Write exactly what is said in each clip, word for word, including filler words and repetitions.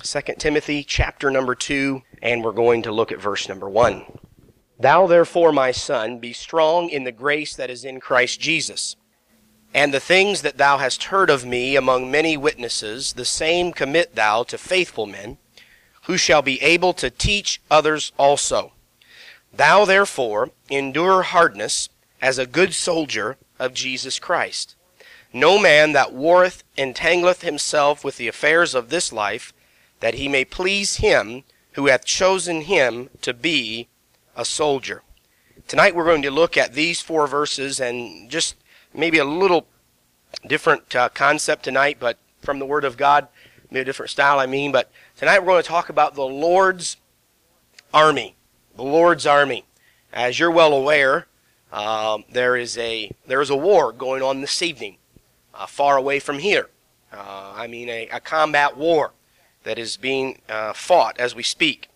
Second Timothy chapter number two, and we're going to look at verse number one. Thou therefore, my son, be strong in the grace that is in Christ Jesus. And the things that thou hast heard of me among many witnesses, the same commit thou to faithful men, who shall be able to teach others also. Thou therefore endure hardness as a good soldier of Jesus Christ. No man that warreth entangleth himself with the affairs of this life, that he may please him who hath chosen him to be a soldier. Tonight we're going to look at these four verses and just maybe a little different uh, concept tonight, but from the Word of God, maybe a different style I mean, but tonight we're going to talk about the Lord's army. The Lord's army. As you're well aware, um, there is a there is a war going on this evening, uh, far away from here. Uh, I mean a, a combat war that is being uh, fought as we speak.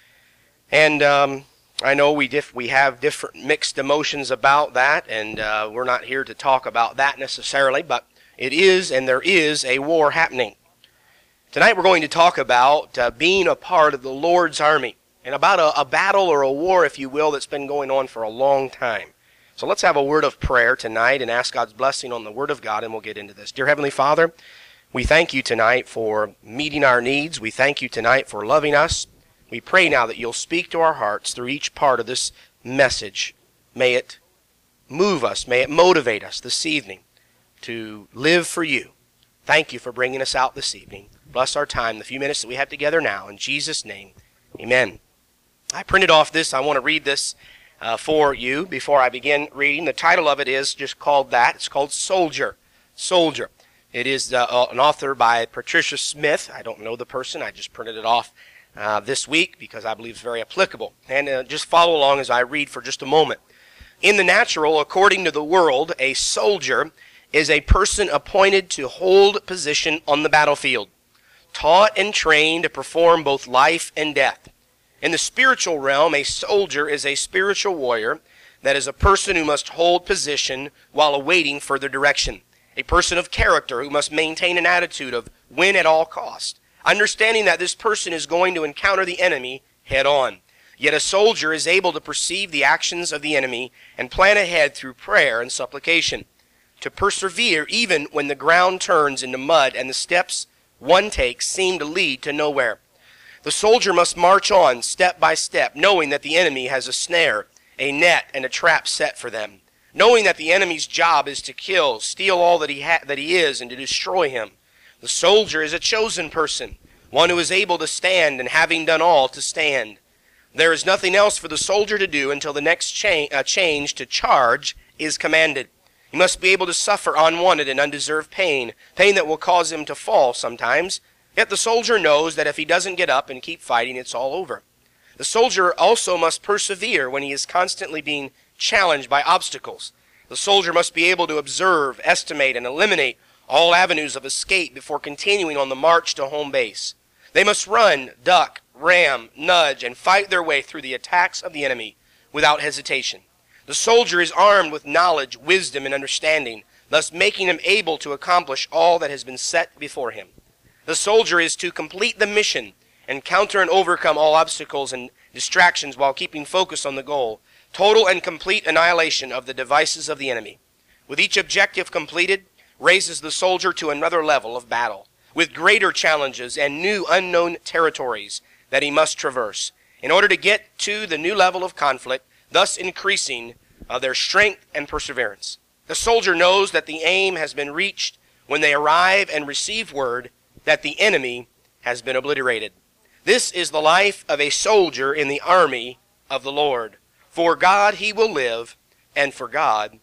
And um, I know we diff- we have different mixed emotions about that, and uh, we're not here to talk about that necessarily, but it is, and there is, a war happening. Tonight we're going to talk about uh, being a part of the Lord's army, and about a, a battle or a war, if you will, that's been going on for a long time. So let's have a word of prayer tonight and ask God's blessing on the Word of God, and we'll get into this. Dear Heavenly Father, we thank you tonight for meeting our needs. We thank you tonight for loving us. We pray now that you'll speak to our hearts through each part of this message. May it move us, may it motivate us this evening to live for you. Thank you for bringing us out this evening. Bless our time, the few minutes that we have together now. In Jesus' name, amen. I printed off this. I want to read this uh, for you before I begin reading. The title of it is just called that. It's called Soldier. Soldier. It is uh, an author by Patricia Smith. I don't know the person. I just printed it off Uh, this week because I believe it's very applicable. And uh, just follow along as I read for just a moment. In the natural, according to the world, a soldier is a person appointed to hold position on the battlefield, taught and trained to perform both life and death. In the spiritual realm, a soldier is a spiritual warrior, that is a person who must hold position while awaiting further direction, a person of character who must maintain an attitude of win at all cost, understanding that this person is going to encounter the enemy head on. Yet a soldier is able to perceive the actions of the enemy and plan ahead through prayer and supplication, to persevere even when the ground turns into mud and the steps one takes seem to lead to nowhere. The soldier must march on step by step, knowing that the enemy has a snare, a net, and a trap set for them, knowing that the enemy's job is to kill, steal all that he ha- that he is, and to destroy him. The soldier is a chosen person, one who is able to stand, and having done all, to stand. There is nothing else for the soldier to do until the next cha- uh, change to charge is commanded. He must be able to suffer unwanted and undeserved pain, pain that will cause him to fall sometimes. Yet the soldier knows that if he doesn't get up and keep fighting, it's all over. The soldier also must persevere when he is constantly being challenged by obstacles. The soldier must be able to observe, estimate, and eliminate all avenues of escape before continuing on the march to home base. They must run, duck, ram, nudge, and fight their way through the attacks of the enemy without hesitation. The soldier is armed with knowledge, wisdom, and understanding, thus making him able to accomplish all that has been set before him. The soldier is to complete the mission and counter and overcome all obstacles and distractions while keeping focus on the goal, total and complete annihilation of the devices of the enemy. With each objective completed, raises the soldier to another level of battle, with greater challenges and new unknown territories that he must traverse, in order to get to the new level of conflict, thus increasing uh, their strength and perseverance. The soldier knows that the aim has been reached when they arrive and receive word that the enemy has been obliterated. This is the life of a soldier in the army of the Lord. For God he will live, and for God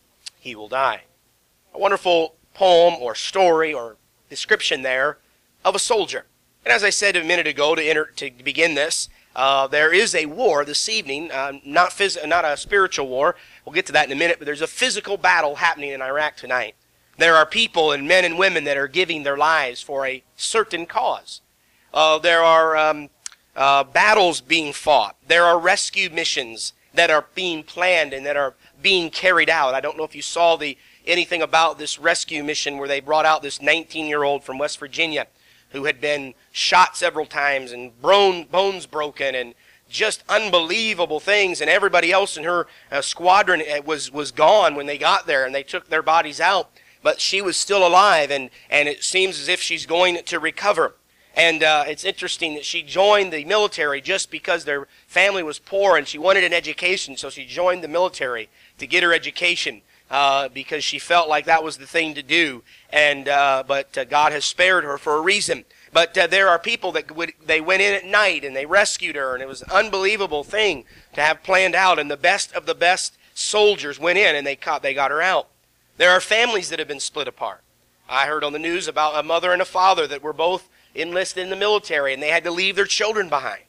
he will die. A wonderful poem or story or description there of a soldier. And as I said a minute ago to, enter, to begin this, uh, there is a war this evening, uh, not, phys- not a spiritual war. We'll get to that in a minute, but there's a physical battle happening in Iraq tonight. There are people and men and women that are giving their lives for a certain cause. Uh, there are um, uh, battles being fought. There are rescue missions that are being planned and that are being carried out. I don't know if you saw the anything about this rescue mission where they brought out this nineteen-year-old from West Virginia who had been shot several times and bone, bones broken and just unbelievable things, and everybody else in her uh, squadron was, was gone when they got there, and they took their bodies out. But she was still alive, and, and it seems as if she's going to recover. And uh, it's interesting that she joined the military just because their family was poor, and she wanted an education, so she joined the military to get her education uh, because she felt like that was the thing to do. And uh, but uh, God has spared her for a reason. But uh, there are people that would, they went in at night and they rescued her, and it was an unbelievable thing to have planned out. And the best of the best soldiers went in and they caught, they got her out. There are families that have been split apart. I heard on the news about a mother and a father that were both enlisted in the military, and they had to leave their children behind.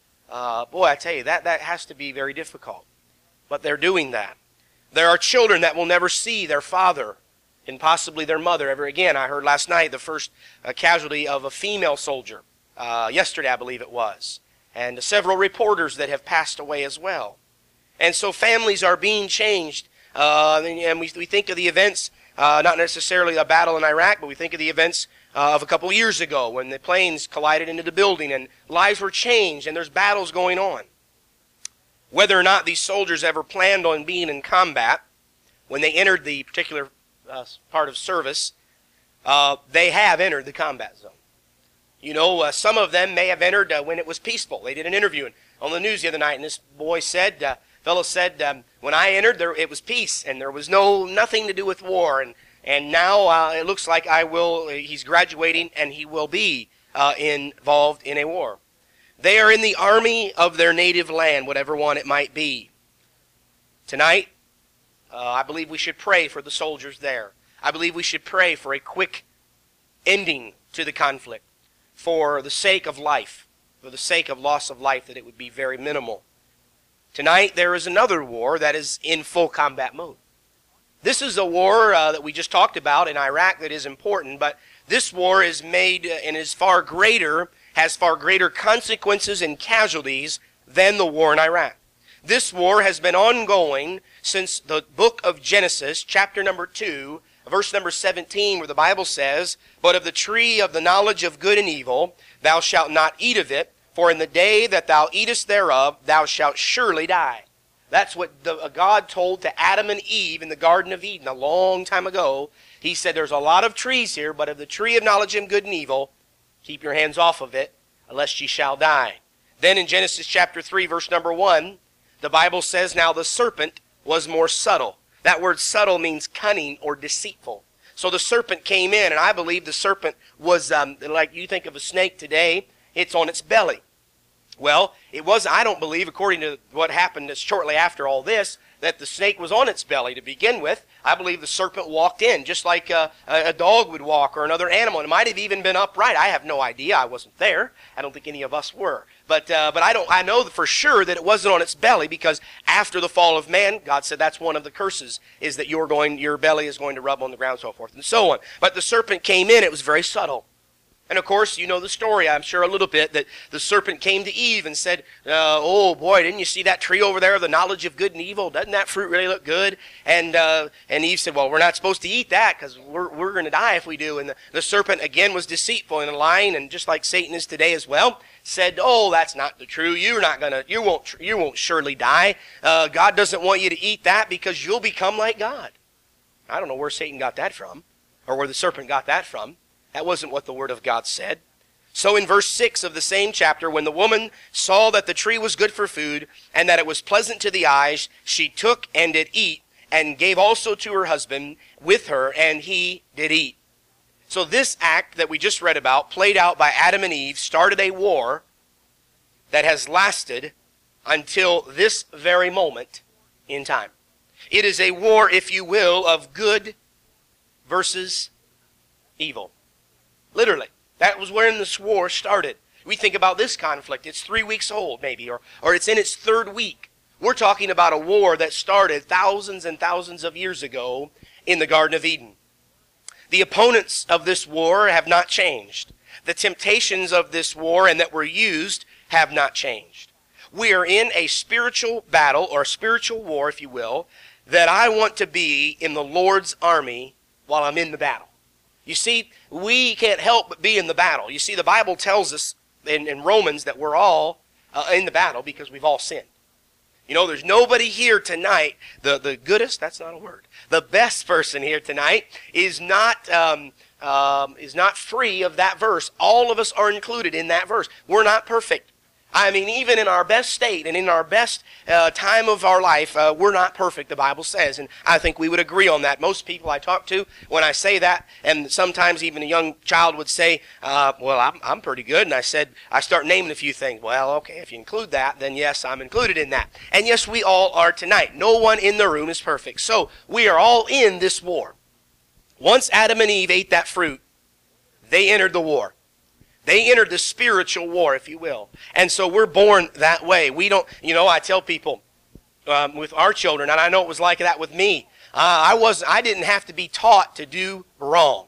Uh, boy, I tell you, that, that has to be very difficult. But they're doing that. There are children that will never see their father and possibly their mother ever again. I heard last night the first uh, casualty of a female soldier. Uh, yesterday, I believe it was. And several reporters that have passed away as well. And so families are being changed. Uh, and we, we think of the events, uh, not necessarily a battle in Iraq, but we think of the events uh, of a couple years ago when the planes collided into the building and lives were changed and there's battles going on. Whether or not these soldiers ever planned on being in combat, when they entered the particular uh, part of service, uh, they have entered the combat zone. You know, uh, some of them may have entered uh, when it was peaceful. They did an interview on the news the other night, and this boy said, uh, fellow said, um, when I entered, there it was peace, and there was no nothing to do with war. And and now uh, it looks like I will. He's graduating, and he will be uh, involved in a war. They are in the army of their native land, whatever one it might be. Tonight, uh, I believe we should pray for the soldiers there. I believe we should pray for a quick ending to the conflict, for the sake of life, for the sake of loss of life, that it would be very minimal. Tonight, there is another war that is in full combat mode. This is a war uh, that we just talked about in Iraq that is important, but this war is made uh, and is far greater, has far greater consequences and casualties than the war in Iraq. This war has been ongoing since the book of Genesis, chapter number two, verse number seventeen, where the Bible says, "But of the tree of the knowledge of good and evil, thou shalt not eat of it, for in the day that thou eatest thereof, thou shalt surely die." That's what the, uh, God told to Adam and Eve in the Garden of Eden a long time ago. He said, there's a lot of trees here, but of the tree of knowledge of good and evil, keep your hands off of it, lest ye shall die. Then in Genesis chapter three, verse number one, the Bible says, "Now the serpent was more subtle." That word subtle means cunning or deceitful. So the serpent came in, and I believe the serpent was, um, like you think of a snake today, it's on its belly. Well, it was, I don't believe, according to what happened shortly after all this, that the snake was on its belly to begin with. I believe the serpent walked in, just like a, a dog would walk or another animal. It might have even been upright. I have no idea. I wasn't there. I don't think any of us were. But uh, but I don't. I know for sure that it wasn't on its belly, because after the fall of man, God said that's one of the curses, is that you're going, your belly is going to rub on the ground, so forth and so on. But the serpent came in. It was very subtle. And of course, you know the story, I'm sure a little bit, that the serpent came to Eve and said, uh, oh boy, didn't you see that tree over there of the knowledge of good and evil? Doesn't that fruit really look good? And uh, and Eve said, well, we're not supposed to eat that because we're, we're going to die if we do. And the, the serpent again was deceitful and lying, and just like Satan is today as well, said, oh, that's not the true. You're not going to, you won't, you won't surely die. Uh, God doesn't want you to eat that because you'll become like God. I don't know where Satan got that from, or where the serpent got that from. That wasn't what the Word of God said. So in verse six of the same chapter, when the woman saw that the tree was good for food, and that it was pleasant to the eyes, she took and did eat, and gave also to her husband with her, and he did eat. So this act that we just read about, played out by Adam and Eve, started a war that has lasted until this very moment in time. It is a war, if you will, of good versus evil. Literally. That was when this war started. We think about this conflict. It's three weeks old, maybe, or, or it's in its third week. We're talking about a war that started thousands and thousands of years ago in the Garden of Eden. The opponents of this war have not changed. The temptations of this war and that were used have not changed. We are in a spiritual battle, or a spiritual war, if you will, that I want to be in the Lord's army while I'm in the battle. You see, we can't help but be in the battle. You see, the Bible tells us in, in Romans that we're all uh, in the battle because we've all sinned. You know, there's nobody here tonight, the, the goodest, that's not a word, the best person here tonight is not, um, um, is not free of that verse. All of us are included in that verse. We're not perfect. I mean, even in our best state and in our best uh, time of our life, uh, we're not perfect, the Bible says. And I think we would agree on that. Most people I talk to, when I say that, and sometimes even a young child would say, uh, well, I'm, I'm pretty good. And I said, I start naming a few things. Well, okay, if you include that, then yes, I'm included in that. And yes, we all are tonight. No one in the room is perfect. So we are all in this war. Once Adam and Eve ate that fruit, they entered the war. They entered the spiritual war, if you will. And so we're born that way. We don't, you know, I tell people um, with our children, and I know it was like that with me. Uh, I was, I didn't have to be taught to do wrong.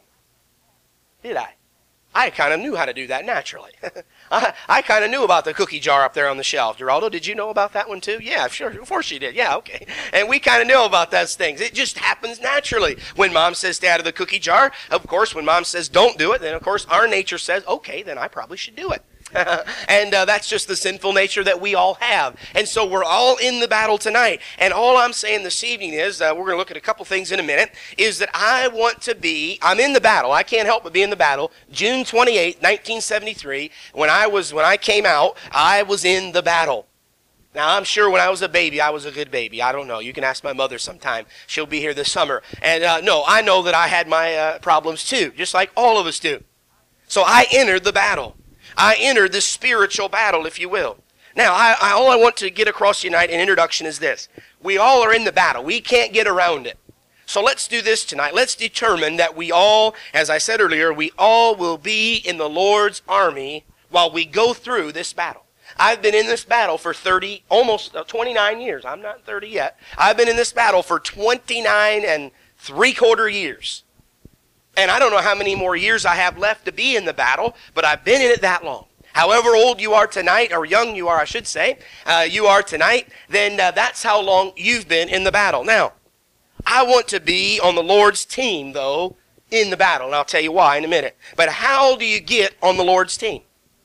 Did I? I kind of knew how to do that naturally. I, I kind of knew about the cookie jar up there on the shelf. Geraldo, did you know about that one too? Yeah, sure. Of course you did. Yeah, okay. And we kind of know about those things. It just happens naturally. When Mom says stay out of the cookie jar, of course, when Mom says don't do it, then of course our nature says, okay, then I probably should do it. and uh, that's just the sinful nature that we all have. And so we're all in the battle tonight. And all I'm saying this evening is, uh, we're going to look at a couple things in a minute, is that I want to be, I'm in the battle. I can't help but be in the battle. June twenty-eighth, nineteen seventy-three, when I was, when I came out, I was in the battle. Now, I'm sure when I was a baby, I was a good baby. I don't know. You can ask my mother sometime. She'll be here this summer. And uh, no, I know that I had my uh, problems too, just like all of us do. So I entered the battle. I entered this spiritual battle, if you will. Now, I, I, all I want to get across tonight in introduction is this. We all are in the battle. We can't get around it. So let's do this tonight. Let's determine that we all, as I said earlier, we all will be in the Lord's army while we go through this battle. I've been in this battle for thirty, almost twenty-nine years. I'm not thirty yet. I've been in this battle for twenty-nine and three quarter years. And I don't know how many more years I have left to be in the battle, but I've been in it that long. However old you are tonight, or young you are, I should say, uh, you are tonight, then uh, that's how long you've been in the battle. Now, I want to be on the Lord's team, though, in the battle, and I'll tell you why in a minute. But how do you get on the Lord's team?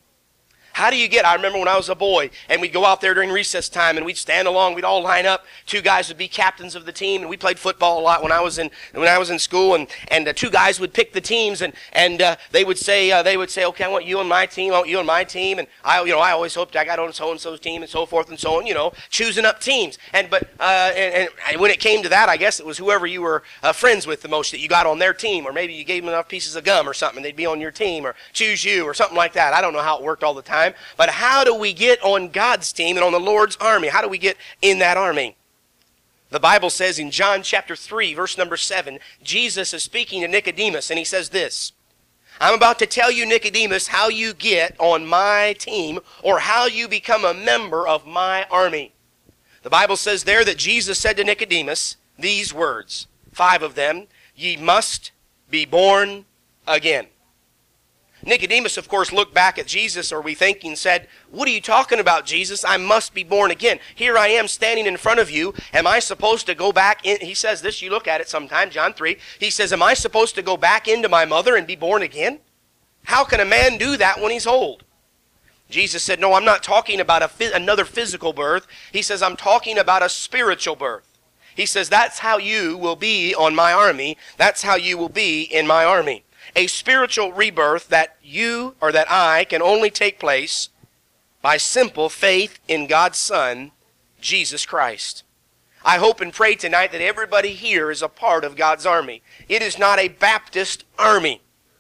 How do you get? I remember when I was a boy, and we'd go out there during recess time, and we'd stand along. We'd all line up. Two guys would be captains of the team, and we played football a lot when I was in when I was in school. And and uh, two guys would pick the teams, and and uh, they would say uh, they would say, okay, I want you on my team, I want you on my team, and I you know I always hoped I got on so and so's team, and so forth and so on. You know, choosing up teams. And but uh, and, and when it came to that, I guess it was whoever you were uh, friends with the most that you got on their team, or maybe you gave them enough pieces of gum or something, they'd be on your team, or choose you, or something like that. I don't know how it worked all the time, but how do we get on God's team and on the Lord's army? How do we get in that army? The Bible says in John chapter three, verse number seven, Jesus is speaking to Nicodemus, and he says this, I'm about to tell you, Nicodemus, how you get on my team, or how you become a member of my army. The Bible says there that Jesus said to Nicodemus these words, five of them, ye must be born again. Nicodemus, of course, looked back at Jesus, or we think, and said, what are you talking about, Jesus? I must be born again. Here I am standing in front of you. Am I supposed to go back in? He says this, you look at it sometime, John three. He says, am I supposed to go back into my mother and be born again? How can a man do that when he's old? Jesus said, no, I'm not talking about a, another physical birth. He says, I'm talking about a spiritual birth. He says, that's how you will be on my army. That's how you will be in my army. A spiritual rebirth that you or that I can only take place by simple faith in God's Son, Jesus Christ. I hope and pray tonight that everybody here is a part of God's army. It is not a Baptist army.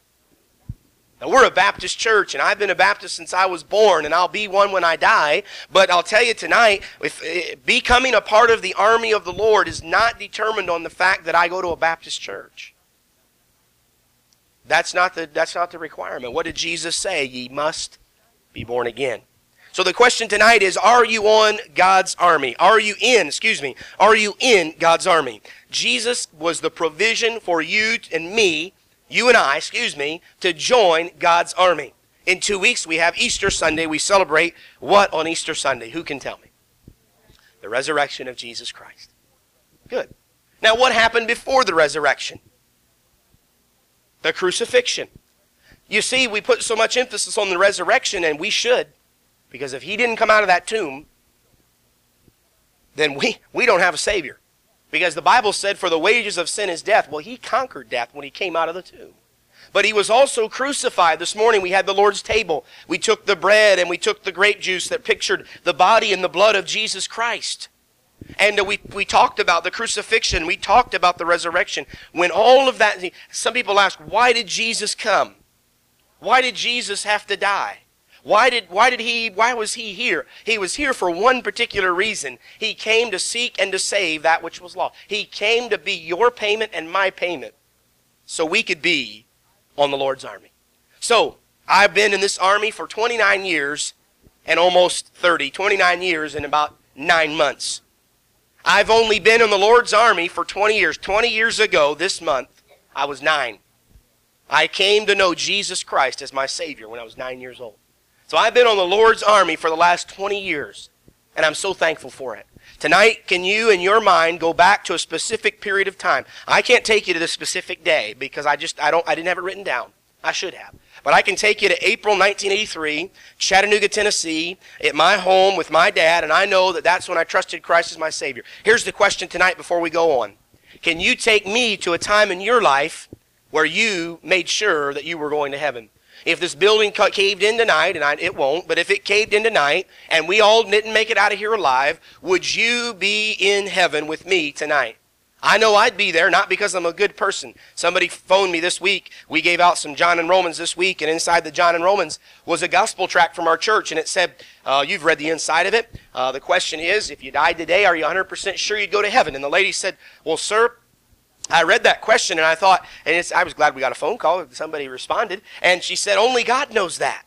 Now, we're a Baptist church, and I've been a Baptist since I was born, and I'll be one when I die. But I'll tell you tonight, if, uh, becoming a part of the army of the Lord is not determined on the fact that I go to a Baptist church. That's not the, that's not the requirement. What did Jesus say? Ye must be born again. So the question tonight is, are you on God's army? Are you in, excuse me, are you in God's army? Jesus was the provision for you and me, you and I, excuse me, to join God's army. In two weeks, we have Easter Sunday. We celebrate what on Easter Sunday? Who can tell me? The resurrection of Jesus Christ. Good. Now, what happened before the resurrection? The crucifixion. You see, we put so much emphasis on the resurrection, and we should, because if he didn't come out of that tomb, then we, we don't have a Savior. Because the Bible said, for the wages of sin is death. Well, he conquered death when he came out of the tomb. But he was also crucified. This morning we had the Lord's table. We took the bread and we took the grape juice that pictured the body and the blood of Jesus Christ. And we, we talked about the crucifixion. We talked about the resurrection. When all of that, some people ask, why did Jesus come? Why did Jesus have to die? Why did, why did he, why was he here? He was here for one particular reason. He came to seek and to save that which was lost. He came to be your payment and my payment so we could be on the Lord's army. So, I've been in this army for twenty-nine years and almost thirty. twenty-nine years and about nine months. I've only been in the Lord's army for twenty years. twenty years ago, this month, I was nine. I came to know Jesus Christ as my Savior when I was nine years old. So I've been on the Lord's army for the last twenty years, and I'm so thankful for it. Tonight, can you in your mind go back to a specific period of time? I can't take you to the specific day because I just I don't I didn't have it written down. I should have. But I can take you to April nineteen eighty-three, Chattanooga, Tennessee, at my home with my dad, and I know that that's when I trusted Christ as my Savior. Here's the question tonight before we go on. Can you take me to a time in your life where you made sure that you were going to heaven? If this building caved in tonight, and I, it won't, but if it caved in tonight and we all didn't make it out of here alive, would you be in heaven with me tonight? I know I'd be there, not because I'm a good person. Somebody phoned me this week. We gave out some John and Romans this week, and inside the John and Romans was a gospel tract from our church, and it said, uh, you've read the inside of it. Uh, the question is, if you died today, are you one hundred percent sure you'd go to heaven? And the lady said, well, sir, I read that question and I thought, and it's, I was glad we got a phone call. Somebody responded, and she said, only God knows that.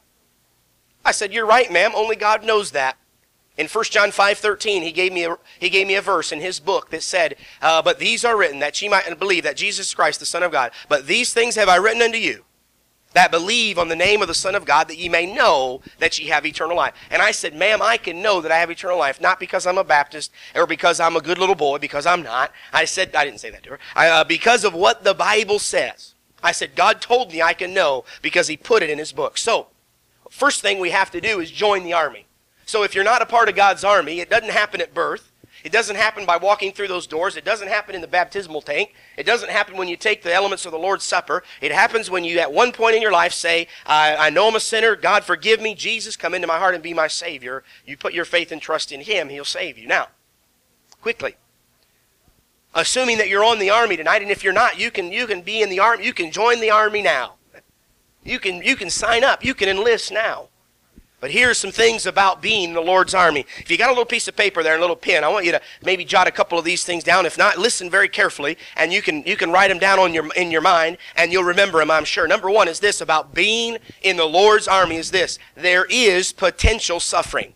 I said, you're right, ma'am. Only God knows that. In First John five thirteen, he gave me a, he gave me a verse in his book that said, uh, but these are written that ye might believe that Jesus Christ, the Son of God. But these things have I written unto you, that believe on the name of the Son of God, that ye may know that ye have eternal life. And I said, ma'am, I can know that I have eternal life, not because I'm a Baptist or because I'm a good little boy, because I'm not. I said, I didn't say that to her, I, uh, because of what the Bible says. I said, God told me I can know because he put it in his book. So, first thing we have to do is join the army. So if you're not a part of God's army, it doesn't happen at birth. It doesn't happen by walking through those doors. It doesn't happen in the baptismal tank. It doesn't happen when you take the elements of the Lord's Supper. It happens when you at one point in your life say, I, I know I'm a sinner. God forgive me. Jesus, come into my heart and be my Savior. You put your faith and trust in him. He'll save you. Now, quickly, assuming that you're on the army tonight, and if you're not, you can, you can be in the army. You can join the army now. You can, you can sign up. You can enlist now. But here's some things about being in the Lord's army. If you got a little piece of paper there and a little pen, I want you to maybe jot a couple of these things down. If not, listen very carefully, and you can you can write them down on your in your mind, and you'll remember them, I'm sure. Number one is this about being in the Lord's army is this: there is potential suffering.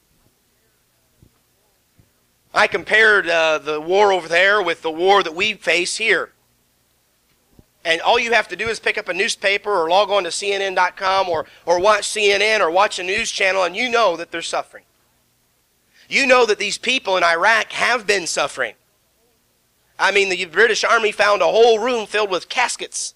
I compared uh, the war over there with the war that we face here. And all you have to do is pick up a newspaper or log on to C N N dot com or, or watch C N N or watch a news channel, and you know that they're suffering. You know that these people in Iraq have been suffering. I mean, the British Army found a whole room filled with caskets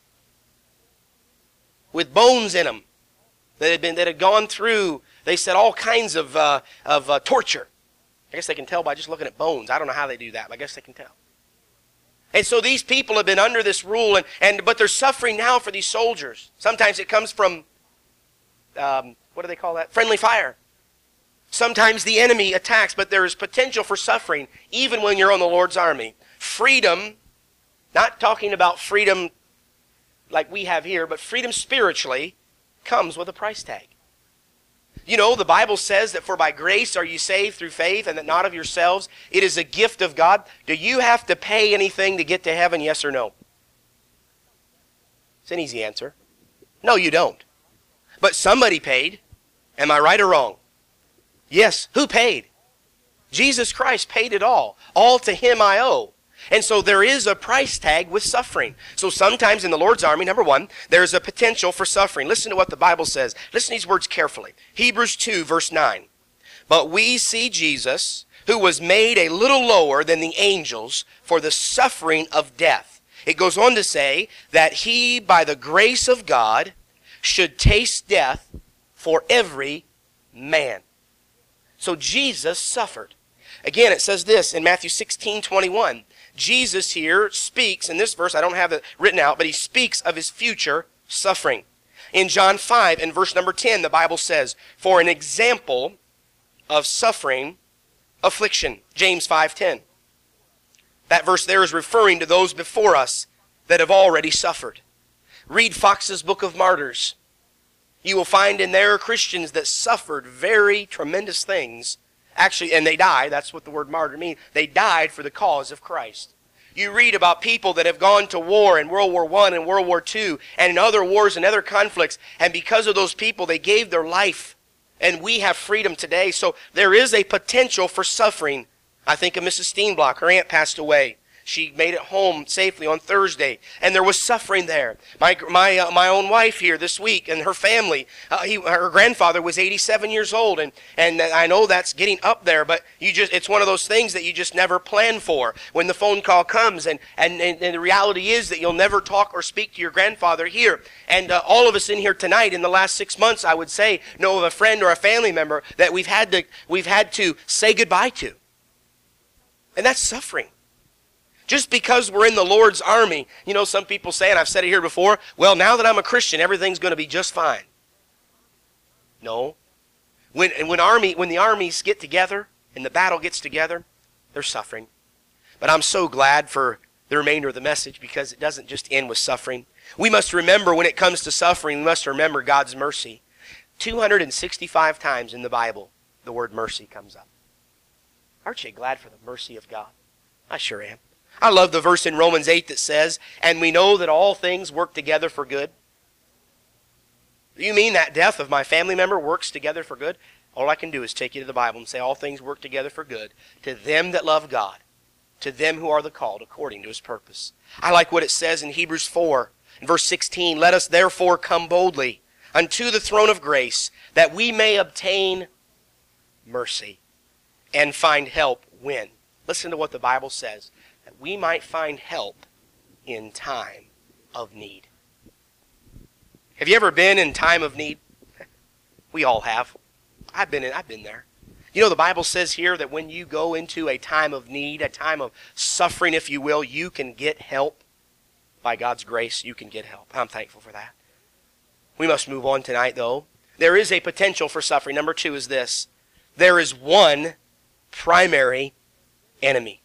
with bones in them that had been that had gone through, they said, all kinds of, uh, of uh, torture. I guess they can tell by just looking at bones. I don't know how they do that, but I guess they can tell. And so these people have been under this rule, and, and but they're suffering now for these soldiers. Sometimes it comes from, um, what do they call that? Friendly fire. Sometimes the enemy attacks, but there is potential for suffering even when you're on the Lord's army. Freedom, not talking about freedom like we have here, but freedom spiritually comes with a price tag. You know, the Bible says that for by grace are you saved through faith, and that not of yourselves. It is a gift of God. Do you have to pay anything to get to heaven, yes or no? It's an easy answer. No, you don't. But somebody paid. Am I right or wrong? Yes. Who paid? Jesus Christ paid it all. All to him I owe. And so there is a price tag with suffering. So sometimes in the Lord's army, number one, there's a potential for suffering. Listen to what the Bible says. Listen to these words carefully. Hebrews two, verse nine. But we see Jesus, who was made a little lower than the angels for the suffering of death, It goes on to say that he, by the grace of God, should taste death for every man. So Jesus suffered. Again, it says this in Matthew sixteen twenty-one. Jesus here speaks, in this verse, I don't have it written out, but he speaks of his future suffering. In John five, in verse number ten, the Bible says, for an example of suffering, affliction. James five ten. That verse there is referring to those before us that have already suffered. Read Fox's Book of Martyrs. You will find in there Christians that suffered very tremendous things. Actually, and they died. That's what the word martyr means. They died for the cause of Christ. You read about people that have gone to war in World War One and World War Two and in other wars and other conflicts, and because of those people, they gave their life. And we have freedom today. So there is a potential for suffering. I think of Missus Steenblock. Her aunt passed away. She made it home safely on Thursday, and there was suffering there. My my uh, my own wife here this week, and her family. Uh, he, her grandfather was eighty-seven years old, and and I know that's getting up there. But you just—it's one of those things that you just never plan for. When the phone call comes, and and, and, and the reality is that you'll never talk or speak to your grandfather here. And uh, all of us in here tonight, in the last six months, I would say, know of a friend or a family member that we've had to we've had to say goodbye to, and that's suffering. Just because we're in the Lord's army, you know, some people say, and I've said it here before, well, now that I'm a Christian, everything's going to be just fine. No. When, when, army, when the armies get together and the battle gets together, they're suffering. But I'm so glad for the remainder of the message because it doesn't just end with suffering. We must remember when it comes to suffering, we must remember God's mercy. two hundred sixty-five times in the Bible, the word mercy comes up. Aren't you glad for the mercy of God? I sure am. I love the verse in Romans eight that says, and we know that all things work together for good. Do you mean that death of my family member works together for good? All I can do is take you to the Bible and say all things work together for good to them that love God, to them who are the called according to his purpose. I like what it says in Hebrews four, in verse sixteen, let us therefore come boldly unto the throne of grace, that we may obtain mercy and find help when. Listen to what the Bible says. That we might find help in time of need. Have you ever been in time of need? We all have. I've been in, I've been there. You know, the Bible says here that when you go into a time of need, a time of suffering, if you will, you can get help. By God's grace, you can get help. I'm thankful for that. We must move on tonight, though. There is a potential for suffering. Number two is this. There is one primary enemy.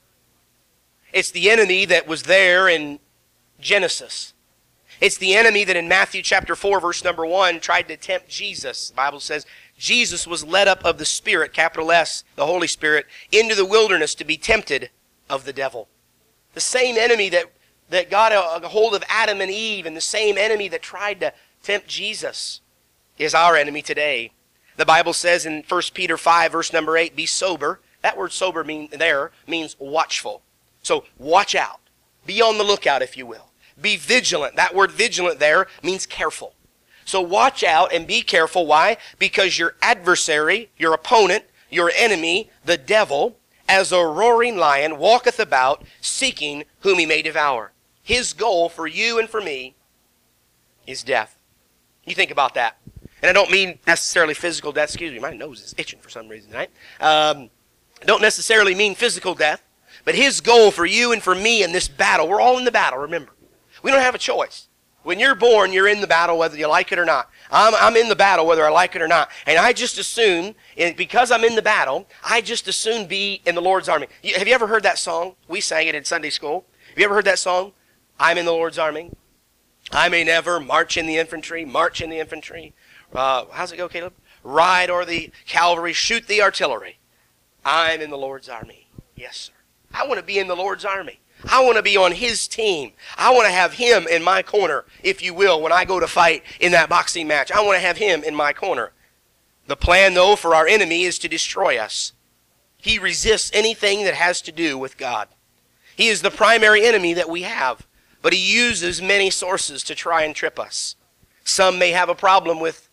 It's the enemy that was there in Genesis. It's the enemy that in Matthew chapter four, verse number one, tried to tempt Jesus. The Bible says Jesus was led up of the Spirit, capital S, the Holy Spirit, into the wilderness to be tempted of the devil. The same enemy that, that got a, a hold of Adam and Eve, and the same enemy that tried to tempt Jesus is our enemy today. The Bible says in First Peter five, verse number eight, be sober. That word sober mean, there means watchful. So watch out. Be on the lookout, if you will. Be vigilant. That word vigilant there means careful. So watch out and be careful. Why? Because your adversary, your opponent, your enemy, the devil, as a roaring lion, walketh about, seeking whom he may devour. His goal for you and for me is death. You think about that. And I don't mean necessarily physical death. Excuse me, my nose is itching for some reason tonight. Um, I don't necessarily mean physical death. But his goal for you and for me in this battle, we're all in the battle, remember. We don't have a choice. When you're born, you're in the battle whether you like it or not. I'm, I'm in the battle whether I like it or not. And I just assume, because I'm in the battle, I just assume be in the Lord's army. Have you ever heard that song? We sang it in Sunday school. Have you ever heard that song? I'm in the Lord's army. I may never march in the infantry, march in the infantry. Uh, how's it go, Caleb? Ride o'er the cavalry, shoot the artillery. I'm in the Lord's army. Yes, sir. I want to be in the Lord's army. I want to be on his team. I want to have him in my corner, if you will, when I go to fight in that boxing match. I want to have him in my corner. The plan, though, for our enemy is to destroy us. He resists anything that has to do with God. He is the primary enemy that we have, but he uses many sources to try and trip us. Some may have a problem with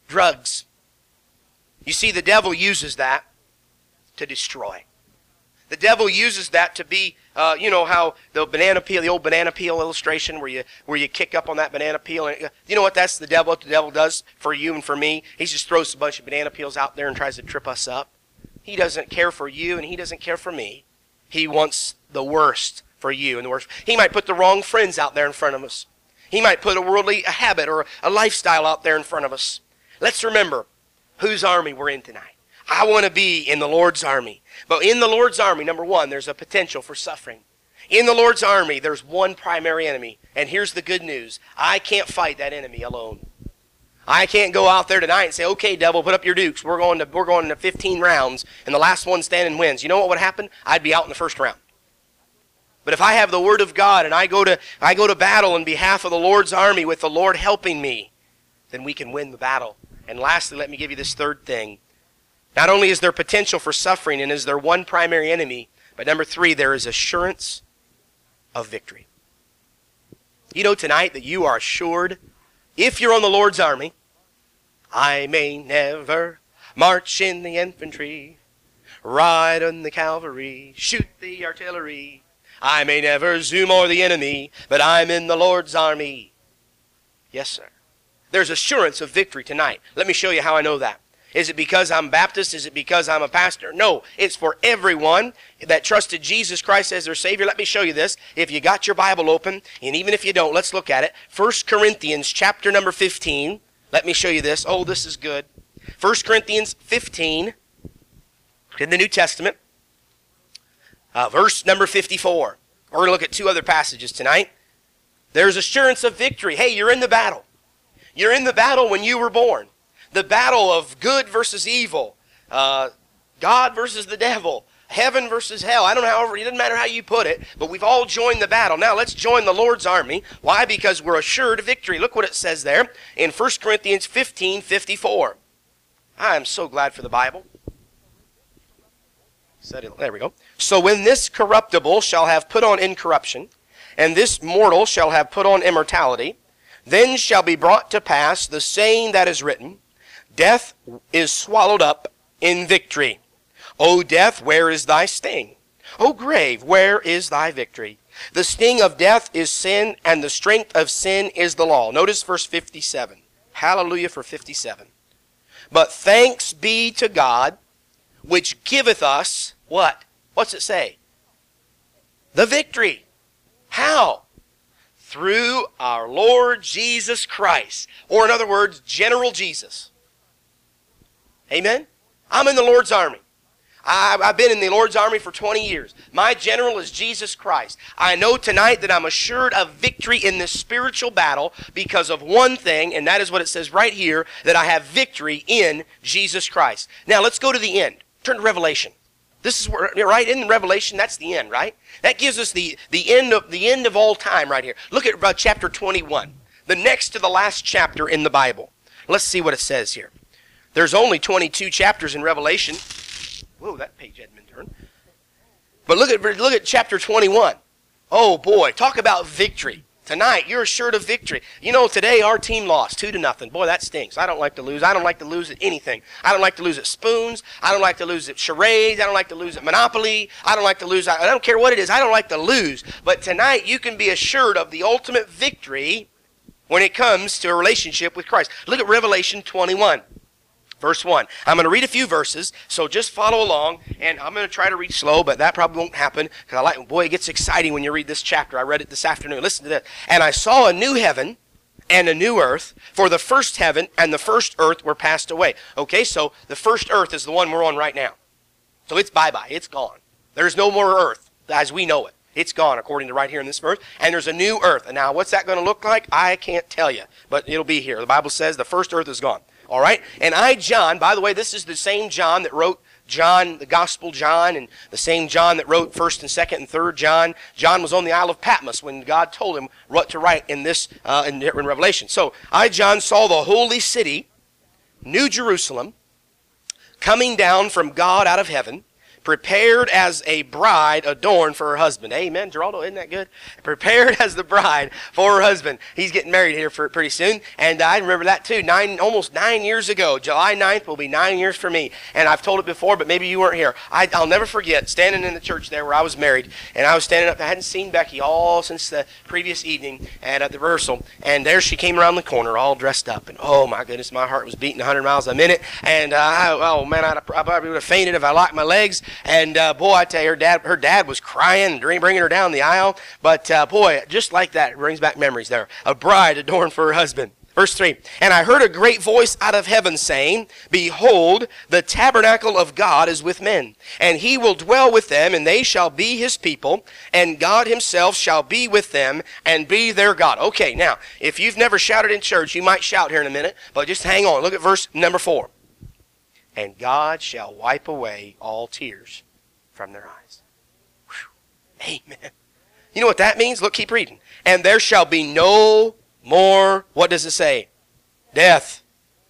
drugs. You see, the devil uses that to destroy. The devil uses that to be, uh, you know, how the banana peel, the old banana peel illustration where you where you kick up on that banana peel. And, you know what that's the devil, what the devil does for you and for me? He just throws a bunch of banana peels out there and tries to trip us up. He doesn't care for you and he doesn't care for me. He wants the worst for you and the worst. He might put the wrong friends out there in front of us. He might put a worldly a habit or a lifestyle out there in front of us. Let's remember whose army we're in tonight. I want to be in the Lord's army. But in the Lord's army, number one, there's a potential for suffering. In the Lord's army, there's one primary enemy. And here's the good news. I can't fight that enemy alone. I can't go out there tonight and say, okay, devil, put up your dukes. We're going to, we're going to fifteen rounds, and the last one standing wins. You know what would happen? I'd be out in the first round. But if I have the Word of God and I go to, I go to battle on behalf of the Lord's army with the Lord helping me, then we can win the battle. And lastly, let me give you this third thing. Not only is there potential for suffering and is there one primary enemy, but number three, there is assurance of victory. You know tonight that you are assured, if you're on the Lord's army, I may never march in the infantry, ride on the cavalry, shoot the artillery. I may never zoom o'er the enemy, but I'm in the Lord's army. Yes, sir. There's assurance of victory tonight. Let me show you how I know that. Is it because I'm Baptist? Is it because I'm a pastor? No, it's for everyone that trusted Jesus Christ as their Savior. Let me show you this. If you got your Bible open, and even if you don't, let's look at it. First Corinthians chapter number fifteen. Let me show you this. Oh, this is good. First Corinthians fifteen, in the New Testament, uh, verse number fifty-four. We're going to look at two other passages tonight. There's assurance of victory. Hey, you're in the battle. You're in the battle when you were born. The battle of good versus evil, uh, God versus the devil, heaven versus hell. I don't know, however, it doesn't matter how you put it, but we've all joined the battle. Now let's join the Lord's army. Why? Because we're assured of victory. Look what it says there in First Corinthians fifteen fifty-four. I am so glad for the Bible. There we go. So when this corruptible shall have put on incorruption, and this mortal shall have put on immortality, then shall be brought to pass the saying that is written, death is swallowed up in victory. O death, where is thy sting? O grave, where is thy victory? The sting of death is sin, and the strength of sin is the law. Notice verse fifty-seven. Hallelujah for fifty-seven. But thanks be to God, which giveth us, what? What's it say? The victory. How? Through our Lord Jesus Christ. Or in other words, General Jesus. Amen? I'm in the Lord's army. I've been in the Lord's army for twenty years. My general is Jesus Christ. I know tonight that I'm assured of victory in this spiritual battle because of one thing, and that is what it says right here, that I have victory in Jesus Christ. Now let's go to the end. Turn to Revelation. This is where, right in Revelation, that's the end, right? That gives us the, the, end, of, the end of all time right here. Look at uh, chapter twenty-one, the next to the last chapter in the Bible. Let's see what it says here. There's only twenty-two chapters in Revelation. Whoa, that page hadn't been turned. But look at, look at chapter twenty-one. Oh boy, talk about victory. Tonight, you're assured of victory. You know, today our team lost two to nothing. Boy, that stinks. I don't like to lose. I don't like to lose at anything. I don't like to lose at spoons. I don't like to lose at charades. I don't like to lose at Monopoly. I don't like to lose. I don't care what it is. I don't like to lose. But tonight, you can be assured of the ultimate victory when it comes to a relationship with Christ. Look at Revelation twenty-one. Verse one. I'm going to read a few verses, so just follow along, and I'm going to try to read slow, but that probably won't happen, because I like, boy, it gets exciting when you read this chapter. I read it this afternoon. Listen to this. And I saw a new heaven and a new earth, for the first heaven and the first earth were passed away. Okay, so the first earth is the one we're on right now. So it's bye-bye. It's gone. There's no more earth as we know it. It's gone, according to right here in this verse. And there's a new earth. And now, what's that going to look like? I can't tell you, but it'll be here. The Bible says the first earth is gone. All right? And I, John, by the way, this is the same John that wrote John, the Gospel John, and the same John that wrote first and second and third John. John was on the Isle of Patmos when God told him what to write in this, uh, in, in Revelation. So, I, John, saw the holy city, New Jerusalem, coming down from God out of heaven, prepared as a bride adorned for her husband. Amen, Geraldo, isn't that good? Prepared as the bride for her husband. He's getting married here for pretty soon, and I remember that too. Nine, almost nine years ago, July ninth will be nine years for me. And I've told it before, but maybe you weren't here. I, I'll never forget standing in the church there where I was married, and I was standing up. I hadn't seen Becky all since the previous evening and at the rehearsal, and there she came around the corner all dressed up, and oh my goodness, my heart was beating one hundred miles a minute, and uh, I, oh man, I'd, I probably would have fainted if I locked my legs. And uh, boy, I tell you, her dad, her dad was crying, bringing her down the aisle. But uh, boy, just like that, it brings back memories there. A bride adorned for her husband. Verse three, and I heard a great voice out of heaven saying, behold, the tabernacle of God is with men, and he will dwell with them, and they shall be his people, and God himself shall be with them, and be their God. Okay, now, if you've never shouted in church, you might shout here in a minute, but just hang on. Look at verse number four. And God shall wipe away all tears from their eyes. Whew. Amen. You know what that means? Look, keep reading. And there shall be no more, what does it say? Death.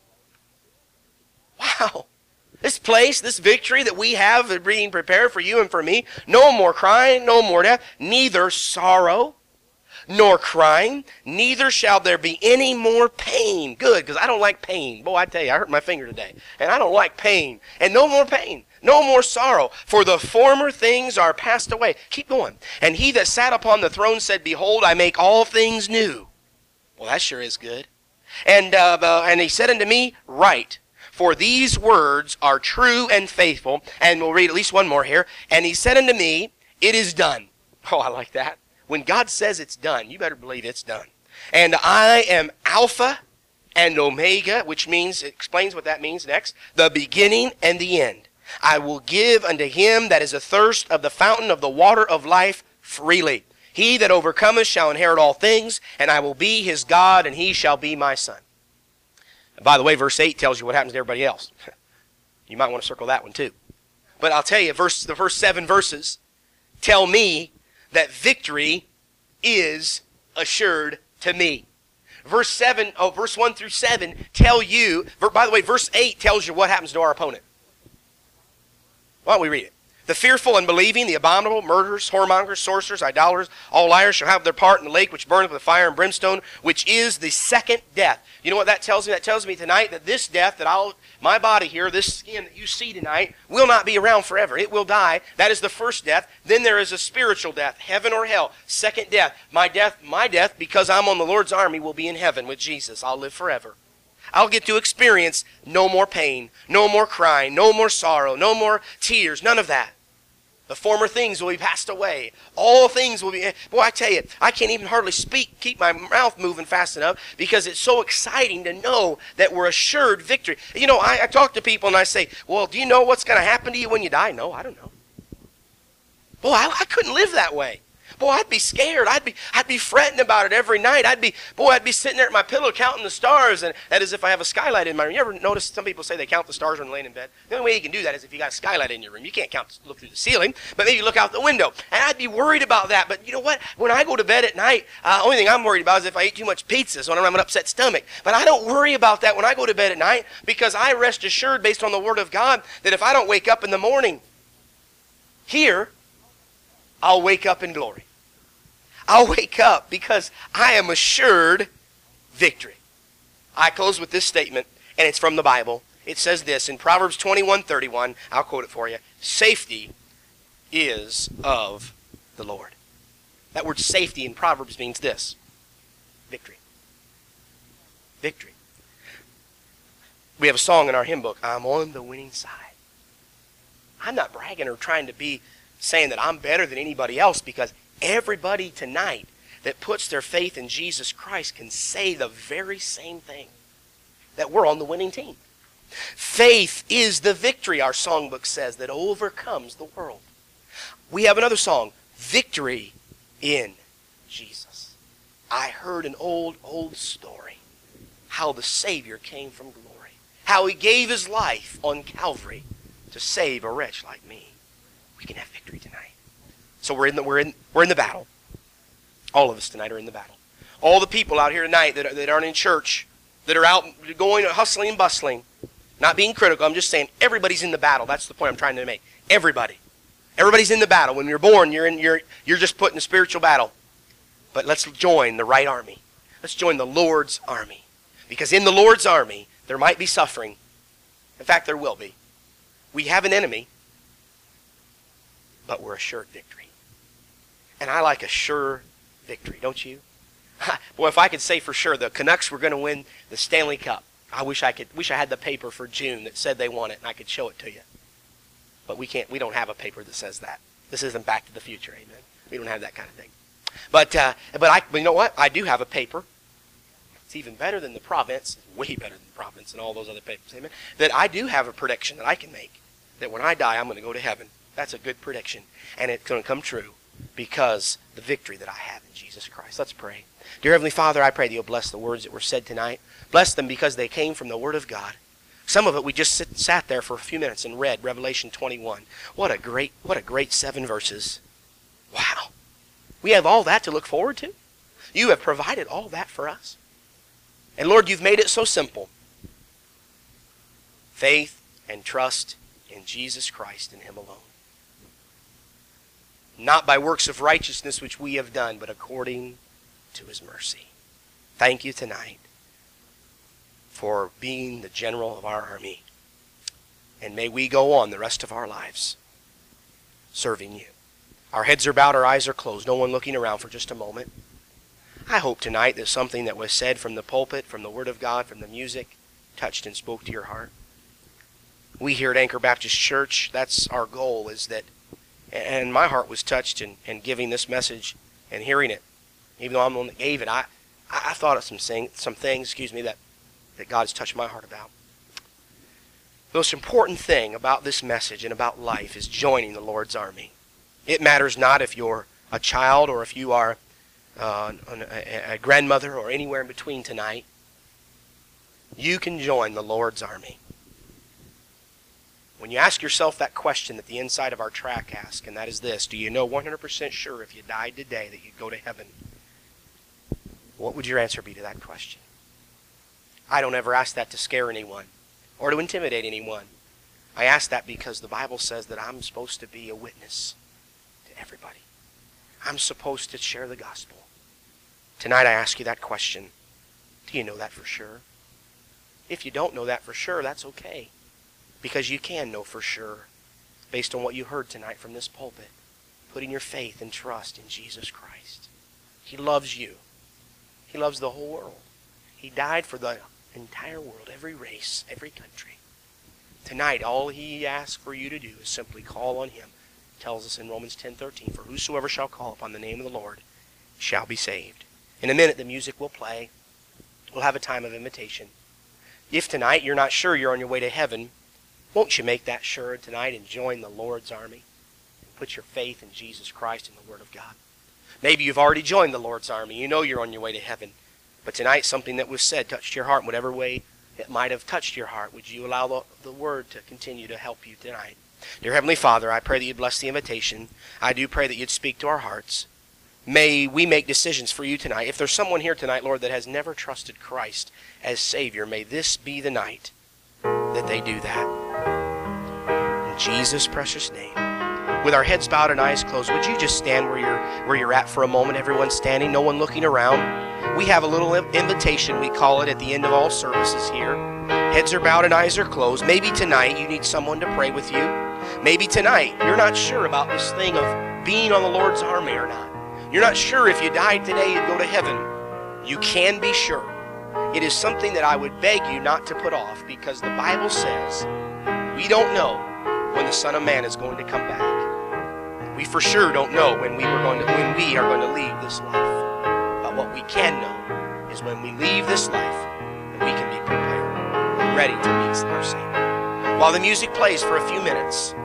Wow. This place, this victory that we have being prepared for you and for me, no more crying, no more death, neither sorrow nor crying, neither shall there be any more pain. Good, because I don't like pain. Boy, I tell you, I hurt my finger today, and I don't like pain. And no more pain, no more sorrow, for the former things are passed away. Keep going. And he that sat upon the throne said, behold, I make all things new. Well, that sure is good. And, uh, uh, and he said unto me, write, for these words are true and faithful. And we'll read at least one more here. And he said unto me, it is done. Oh, I like that. When God says it's done, you better believe it's done. And I am Alpha and Omega, which means, it explains what that means next, the beginning and the end. I will give unto him that is athirst of the fountain of the water of life freely. He that overcometh shall inherit all things, and I will be his God, and he shall be my son. And by the way, verse eight tells you what happens to everybody else. You might want to circle that one too. But I'll tell you, verse, the first seven verses tell me that victory is assured to me. Verse seven, oh, verse one through seven tell you, by the way, verse eight tells you what happens to our opponent. Why don't we read it? The fearful, unbelieving, the abominable, murderers, whoremongers, sorcerers, idolaters, all liars shall have their part in the lake which burneth with fire and brimstone, which is the second death. You know what that tells me? That tells me tonight that this death, that I'll, my body here, this skin that you see tonight, will not be around forever. It will die. That is the first death. Then there is a spiritual death, heaven or hell. Second death. My death, my death, because I'm on the Lord's army, will be in heaven with Jesus. I'll live forever. I'll get to experience no more pain, no more crying, no more sorrow, no more tears, none of that. The former things will be passed away. All things will be... Boy, I tell you, I can't even hardly speak, keep my mouth moving fast enough, because it's so exciting to know that we're assured victory. You know, I, I talk to people and I say, well, do you know what's going to happen to you when you die? No, I don't know. Boy, I, I couldn't live that way. Boy, I'd be scared. I'd be I'd be fretting about it every night. I'd be, boy, I'd be sitting there at my pillow counting the stars, and that is if I have a skylight in my room. You ever notice some people say they count the stars when laying in bed? The only way you can do that is if you got a skylight in your room. You can't count, look through the ceiling, but maybe look out the window. And I'd be worried about that. But you know what? When I go to bed at night, uh, only thing I'm worried about is if I eat too much pizza, so I don't have an upset stomach. But I don't worry about that when I go to bed at night, because I rest assured based on the Word of God that if I don't wake up in the morning here, I'll wake up in glory. I'll wake up because I am assured victory. I close with this statement, and it's from the Bible. It says this in Proverbs twenty-one thirty-one. I'll quote it for you. Safety is of the Lord. That word safety in Proverbs means this. Victory. Victory. We have a song in our hymn book, I'm on the winning side. I'm not bragging or trying to be saying that I'm better than anybody else, because everybody tonight that puts their faith in Jesus Christ can say the very same thing, that we're on the winning team. Faith is the victory, our songbook says, that overcomes the world. We have another song, Victory in Jesus. I heard an old, old story, how the Savior came from glory, how he gave his life on Calvary to save a wretch like me. We can have victory tonight. So we're in the we're in we're in the battle. All of us tonight are in the battle. All the people out here tonight that, that aren't in church, that are out going hustling and bustling, not being critical. I'm just saying everybody's in the battle. That's the point I'm trying to make. Everybody. Everybody's in the battle. When you're born, you're in you're you're just put in a spiritual battle. But let's join the right army. Let's join the Lord's army. Because in the Lord's army, there might be suffering. In fact, there will be. We have an enemy, but we're assured victory. And I like a sure victory, don't you? Boy, if I could say for sure the Canucks were going to win the Stanley Cup, I wish I could. Wish I had the paper for June that said they won it, and I could show it to you. But we can't. We don't have a paper that says that. This isn't Back to the Future, amen. We don't have that kind of thing. But uh, but I. But you know what? I do have a paper. It's even better than the Province. Way better than the Province and all those other papers, amen. That I do have a prediction that I can make. That when I die, I'm going to go to heaven. That's a good prediction, and it's going to come true because the victory that I have in Jesus Christ. Let's pray. Dear Heavenly Father, I pray that you'll bless the words that were said tonight. Bless them because they came from the Word of God. Some of it we just sit, sat there for a few minutes and read Revelation twenty-one. What a great, what a great seven verses. Wow. We have all that to look forward to. You have provided all that for us. And Lord, you've made it so simple. Faith and trust in Jesus Christ and Him alone. Not by works of righteousness which we have done, but according to His mercy. Thank you tonight for being the general of our army. And may we go on the rest of our lives serving you. Our heads are bowed, our eyes are closed, no one looking around for just a moment. I hope tonight that something that was said from the pulpit, from the Word of God, from the music, touched and spoke to your heart. We here at Anchor Baptist Church, that's our goal, is that, and my heart was touched in, in giving this message and hearing it. Even though I'm the one that gave it, I, I thought of some, sing, some things, excuse me, that, that God's touched my heart about. The most important thing about this message and about life is joining the Lord's army. It matters not if you're a child or if you are uh, a, a grandmother or anywhere in between tonight. You can join the Lord's army. When you ask yourself that question that the inside of our track asks, and that is this: do you know one hundred percent sure if you died today that you'd go to heaven? What would your answer be to that question? I don't ever ask that to scare anyone or to intimidate anyone. I ask that because the Bible says that I'm supposed to be a witness to everybody. I'm supposed to share the gospel. Tonight I ask you that question. Do you know that for sure? If you don't know that for sure, that's okay. Because you can know for sure, based on what you heard tonight from this pulpit, putting your faith and trust in Jesus Christ. He loves you. He loves the whole world. He died for the entire world, every race, every country. Tonight, all He asks for you to do is simply call on Him. It tells us in Romans ten thirteen, for whosoever shall call upon the name of the Lord shall be saved. In a minute, the music will play. We'll have a time of invitation. If tonight you're not sure you're on your way to heaven, won't you make that sure tonight and join the Lord's army? Put your faith in Jesus Christ and the Word of God. Maybe you've already joined the Lord's army. You know you're on your way to heaven. But tonight something that was said touched your heart in whatever way it might have touched your heart. Would you allow the, the Word to continue to help you tonight? Dear Heavenly Father, I pray that you'd bless the invitation. I do pray that you'd speak to our hearts. May we make decisions for you tonight. If there's someone here tonight, Lord, that has never trusted Christ as Savior, may this be the night that they do that. In Jesus' precious name. With our heads bowed and eyes closed, would you just stand where you're where you're at for a moment? Everyone standing, no one looking around. We have a little invitation, we call it, at the end of all services here. Heads are bowed and eyes are closed. Maybe tonight you need someone to pray with you. Maybe tonight you're not sure about this thing of being on the Lord's army or not. You're not sure if you died today you'd go to heaven. You can be sure. It is something that I would beg you not to put off, because the Bible says we don't know when the Son of Man is going to come back. We for sure don't know when we were going to when we are going to leave this life. But what we can know is when we leave this life, that we can be prepared and ready to meet our Savior. While the music plays for a few minutes,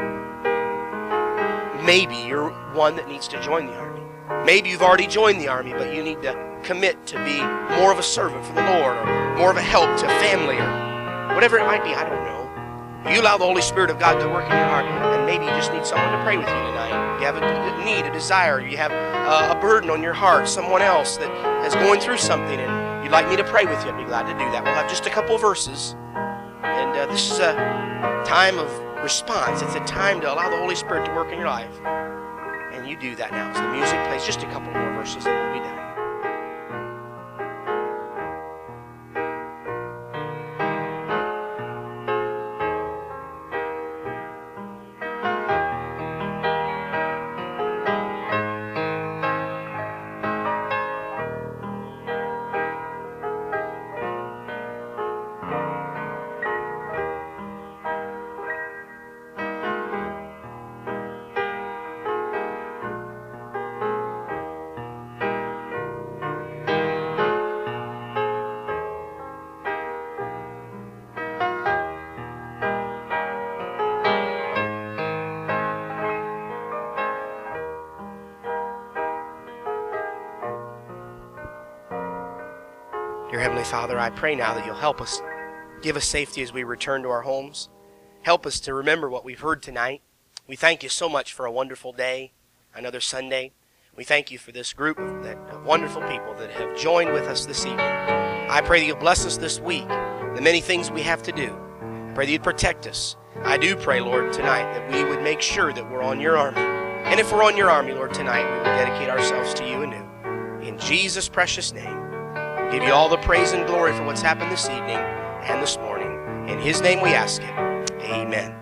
maybe you're one that needs to join the army. Maybe you've already joined the army, but you need to commit to be more of a servant for the Lord, or more of a help to family, or whatever it might be. I don't know. You allow the Holy Spirit of God to work in your heart, and maybe you just need someone to pray with you tonight. You have a need, a desire, you have a, a burden on your heart, someone else that is going through something, and you'd like me to pray with you. I'd be glad to do that. We'll have just a couple of verses, and uh, this is a time of response. It's a time to allow the Holy Spirit to work in your life. And you do that now. As the music plays, just a couple more verses and we'll be done. Dear Heavenly Father, I pray now that you'll help us, give us safety as we return to our homes. Help us to remember what we've heard tonight. We thank you so much for a wonderful day, another Sunday. We thank you for this group of, that, of wonderful people that have joined with us this evening. I pray that you'll bless us this week, the many things we have to do. I pray that you'd protect us. I do pray, Lord, tonight that we would make sure that we're on your army. And if we're on your army, Lord, tonight we will dedicate ourselves to you anew. In Jesus' precious name. Give you all the praise and glory for what's happened this evening and this morning. In his name we ask it. Amen.